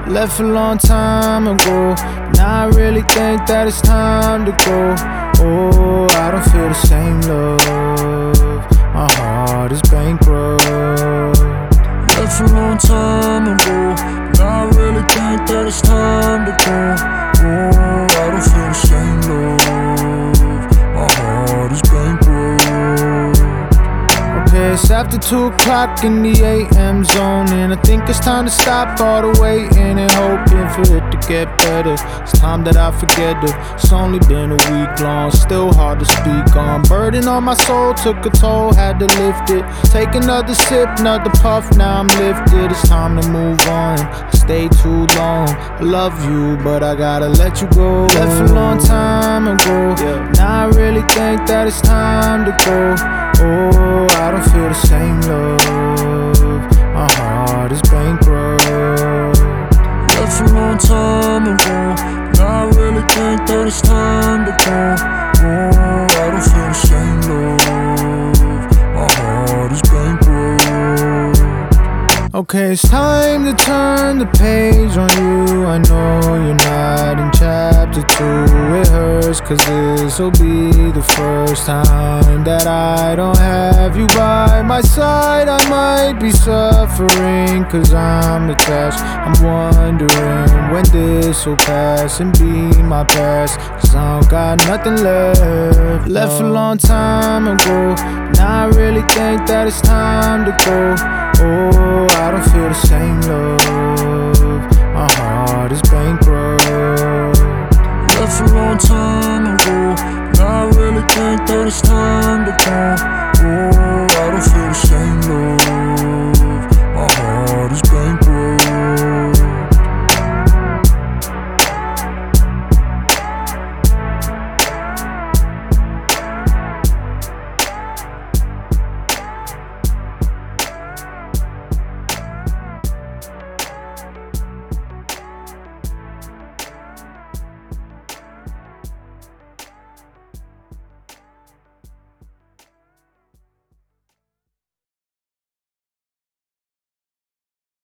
Left a long time ago. Now I really think that it's time to go. Oh, I don't feel the same love. My heart is bankrupt. Left a long time ago. Now I really think that it's time to go. Oh, I don't feel the same love. My heart is bankrupt. Okay, it's after 2 o'clock in the AM zone, and I think it's time to stop all the waiting and hoping for it to get better. It's time that I forget it. It's only been a week long, still hard to speak on. Burden on my soul took a toll, had to lift it. Take another sip, another puff, now I'm lifted. It's time to move on. I stayed too long. I love you, but I gotta let you go. Left a long time ago. Now I really think that it's time to go. Oh, I don't feel the same love. My heart is bankrupt. Left a long time ago. Now I really think that it's time to go. Oh, I don't feel the same love. My heart is bankrupt. Okay, it's time to turn the page on you. I know you're not in chapter 2. It hurts cause this'll be the first time that I don't have you by my side. I might be suffering cause I'm attached. I'm wondering when this'll pass and be my past, cause I don't got nothing left. Left a long time ago. Now I really think that it's time to go. Oh, I don't feel the same love. My heart is bankrupt. Left a long time ago. Now I really think that it's time to go. Oh, I don't feel the